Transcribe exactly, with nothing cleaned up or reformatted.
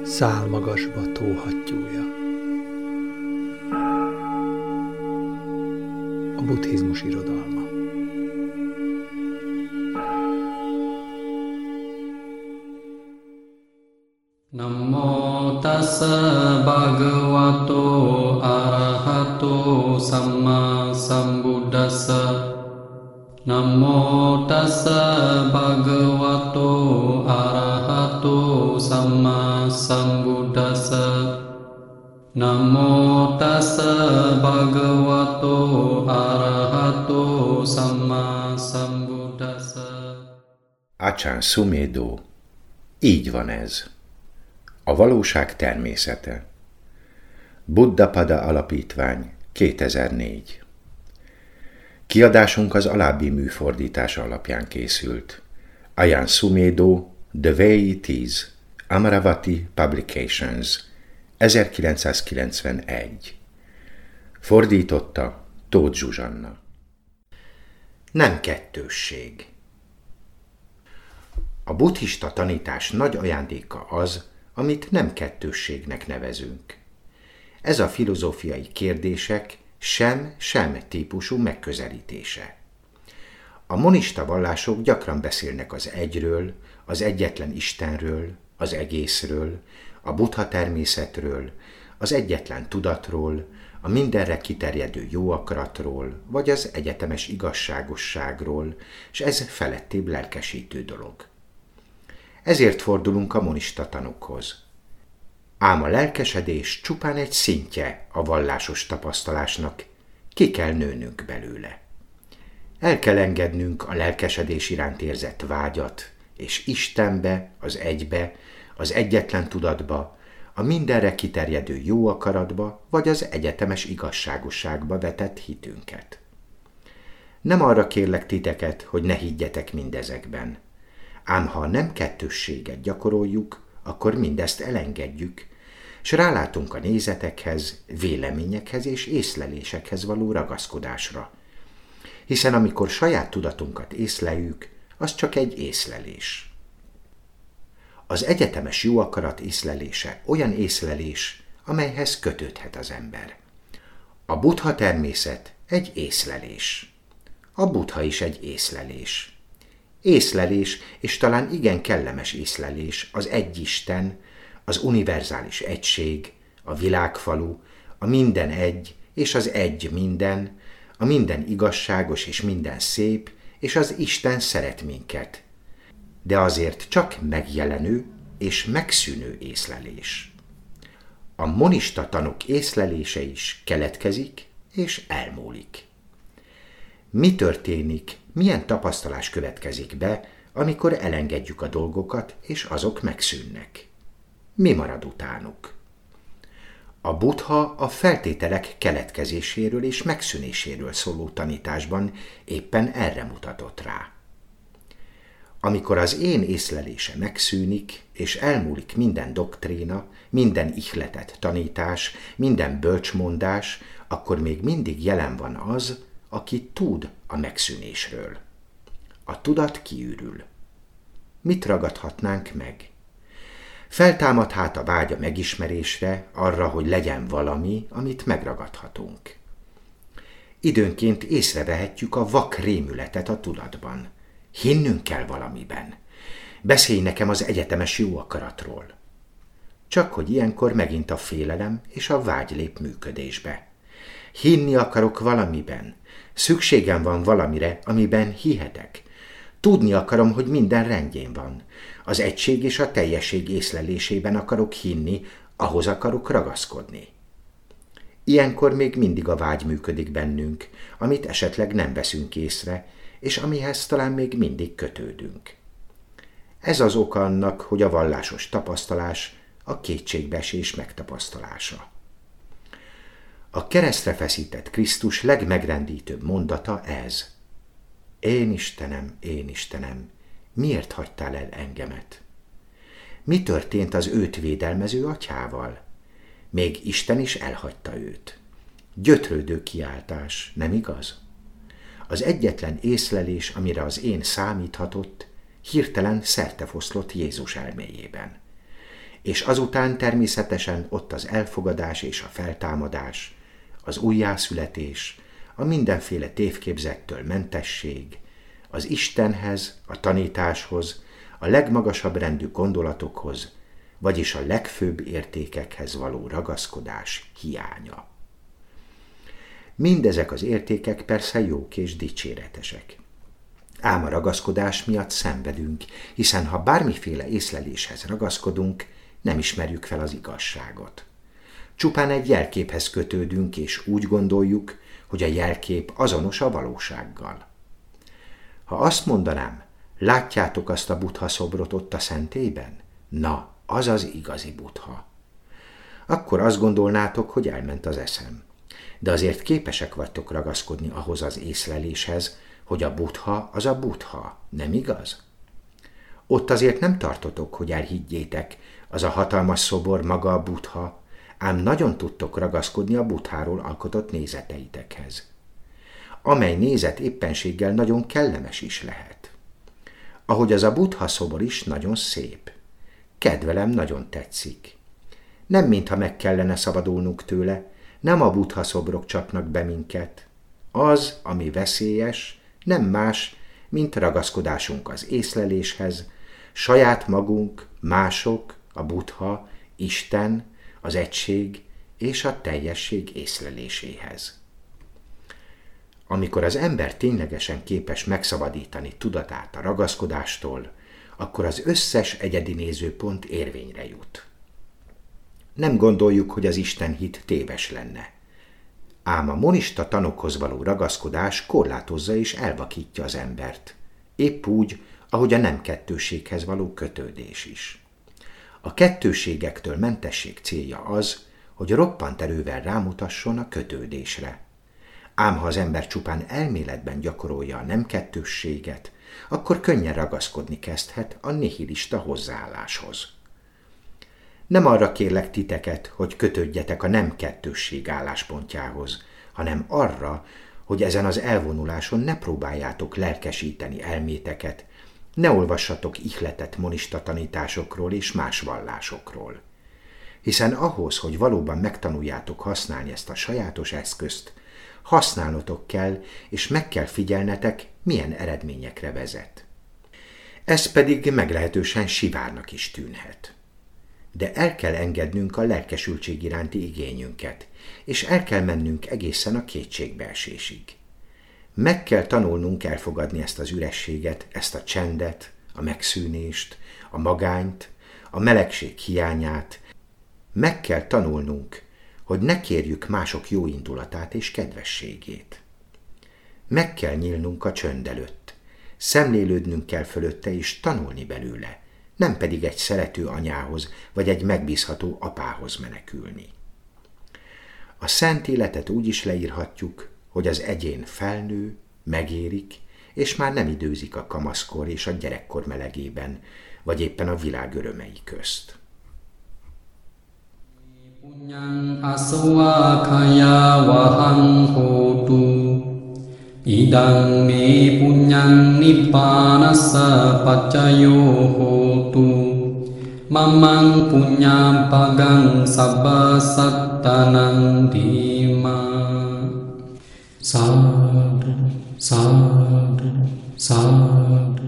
Szálmagasba tóhattyúja. A buddhizmus irodalma. Namo tassa bhagavato arahato samma sambuddhassa. Namo tassa bhagavato arahato samma sambuddhassa. Namo tassa bhagavato arahato samma sambuddhassa. Achan Sumedho. Így van ez. A valóság természete. Buddhapada Alapítvány, kétezer-négy. Kiadásunk az alábbi műfordítása alapján készült. Achan Sumedho, The Way It Is, Amaravati Publications, ezerkilencszázkilencvenegy. Fordította Tóth Zsuzsanna. Nem kettősség. A buddhista tanítás nagy ajándéka az, amit nem kettősségnek nevezünk. Ez a filozófiai kérdések sem-sem típusú megközelítése. A monista vallások gyakran beszélnek az egyről, az egyetlen Istenről, az egészről, a buddha természetről, az egyetlen tudatról, a mindenre kiterjedő jó akaratról, vagy az egyetemes igazságosságról, és ez felettébb lelkesítő dolog. Ezért fordulunk a monista tanukhoz. Ám a lelkesedés csupán egy szintje a vallásos tapasztalásnak, ki kell nőnünk belőle. El kell engednünk a lelkesedés iránt érzett vágyat, és Istenbe, az egybe, az egyetlen tudatba, a mindenre kiterjedő jó akaratba, vagy az egyetemes igazságosságba vetett hitünket. Nem arra kérlek titeket, hogy ne higgyetek mindezekben. Ám ha nem kettősséget gyakoroljuk, akkor mindezt elengedjük, s rálátunk a nézetekhez, véleményekhez és észlelésekhez való ragaszkodásra. Hiszen amikor saját tudatunkat észleljük, az csak egy észlelés. Az egyetemes jó akarat észlelése olyan észlelés, amelyhez kötődhet az ember. A buddha természet egy észlelés. A buddha is egy észlelés. Észlelés, és talán igen kellemes észlelés az egyisten, az univerzális egység, a világfalu, a minden egy és az egy minden, a minden igazságos és minden szép, és az Isten szeret minket. De azért csak megjelenő és megszűnő észlelés. A monista tanok észlelése is keletkezik és elmúlik. Mi történik, milyen tapasztalás következik be, amikor elengedjük a dolgokat, és azok megszűnnek? Mi marad utánuk? A buddha a feltételek keletkezéséről és megszűnéséről szóló tanításban éppen erre mutatott rá. Amikor az én észlelése megszűnik, és elmúlik minden doktrína, minden ihletett tanítás, minden bölcsmondás, akkor még mindig jelen van az, aki tud a megszűnésről. A tudat kiürül. Mit ragadhatnánk meg? Feltámad hát a vágy a megismerésre, arra, hogy legyen valami, amit megragadhatunk. Időnként észrevehetjük a vak rémületet a tudatban. Hinnünk kell valamiben. Beszélj nekem az egyetemes jó akaratról. Csak hogy ilyenkor megint a félelem és a vágy lép működésbe. Hinni akarok valamiben. Szükségem van valamire, amiben hihetek. Tudni akarom, hogy minden rendjén van. Az egység és a teljesség észlelésében akarok hinni, ahhoz akarok ragaszkodni. Ilyenkor még mindig a vágy működik bennünk, amit esetleg nem veszünk észre, és amihez talán még mindig kötődünk. Ez az oka annak, hogy a vallásos tapasztalás a kétségbeesés megtapasztalása. A keresztre feszített Krisztus legmegrendítőbb mondata ez. Én Istenem, én Istenem, miért hagytál el engemet? Mi történt az őt védelmező atyával? Még Isten is elhagyta őt. Gyötrődő kiáltás, nem igaz? Az egyetlen észlelés, amire az én számíthatott, hirtelen szertefoszlott Jézus elméjében. és azután természetesen ott az elfogadás és a feltámadás, az újjászületés, a mindenféle tévképzettől mentesség, az Istenhez, a tanításhoz, a legmagasabb rendű gondolatokhoz, vagyis a legfőbb értékekhez való ragaszkodás hiánya. Mindezek az értékek persze jók és dicséretesek. Ám a ragaszkodás miatt szenvedünk, hiszen ha bármiféle észleléshez ragaszkodunk, nem ismerjük fel az igazságot. Csupán egy jelképhez kötődünk, és úgy gondoljuk, hogy a jelkép azonos a valósággal. Ha azt mondanám, látjátok azt a Buddha szobrot ott a szentélyben? Na, az az igazi Buddha. Akkor azt gondolnátok, hogy elment az eszem. De azért képesek vagytok ragaszkodni ahhoz az észleléshez, hogy a Buddha az a Buddha, nem igaz? Ott azért nem tartotok, hogy elhiggyétek, az a hatalmas szobor maga a Buddha, ám nagyon tudtok ragaszkodni a Buddháról alkotott nézeteitekhez. Amely nézet éppenséggel nagyon kellemes is lehet. Ahogy az a Buddha szobor is nagyon szép. Kedvelem, nagyon tetszik. Nem mintha meg kellene szabadulnunk tőle, nem a Buddha szobrok csapnak be minket. Az, ami veszélyes, nem más, mint ragaszkodásunk az észleléshez, saját magunk, mások, a Buddha, Isten, az egység és a teljesség észleléséhez. Amikor az ember ténylegesen képes megszabadítani tudatát a ragaszkodástól, akkor az összes egyedi nézőpont érvényre jut. Nem gondoljuk, hogy az Isten hit téves lenne. Ám a monista tanokhoz való ragaszkodás korlátozza és elvakítja az embert. Épp úgy, ahogy a nem kettőséghez való kötődés is. A kettőségektől mentesség célja az, hogy roppant erővel rámutasson a kötődésre. Ám ha az ember csupán elméletben gyakorolja a nem kettősséget, akkor könnyen ragaszkodni kezdhet a nihilista hozzáálláshoz. Nem arra kérlek titeket, hogy kötődjetek a nem kettősség álláspontjához, hanem arra, hogy ezen az elvonuláson ne próbáljátok lelkesíteni elméteket, ne olvassatok ihletett monista tanításokról és más vallásokról. Hiszen ahhoz, hogy valóban megtanuljátok használni ezt a sajátos eszközt, használnotok kell, és meg kell figyelnetek, milyen eredményekre vezet. Ez pedig meglehetősen sivárnak is tűnhet. De el kell engednünk a lelkesültség iránti igényünket, és el kell mennünk egészen a kétségbeesésig. Meg kell tanulnunk elfogadni ezt az ürességet, ezt a csendet, a megszűnést, a magányt, a melegség hiányát. Meg kell tanulnunk, hogy ne kérjük mások jó indulatát és kedvességét. Meg kell nyílnunk a csönd előtt, szemlélődnünk kell fölötte és tanulni belőle, nem pedig egy szerető anyához vagy egy megbízható apához menekülni. A szent életet úgy is leírhatjuk, hogy az egyén felnő, megérik, és már nem időzik a kamaszkor és a gyerekkor melegében, vagy éppen a világ örömei közt. Punyang aswakaya vahang hotu idang me punyang nippanassa paccayo hotu mamang punyam pagang sabba sattanang dima sadhu sadhu sadhu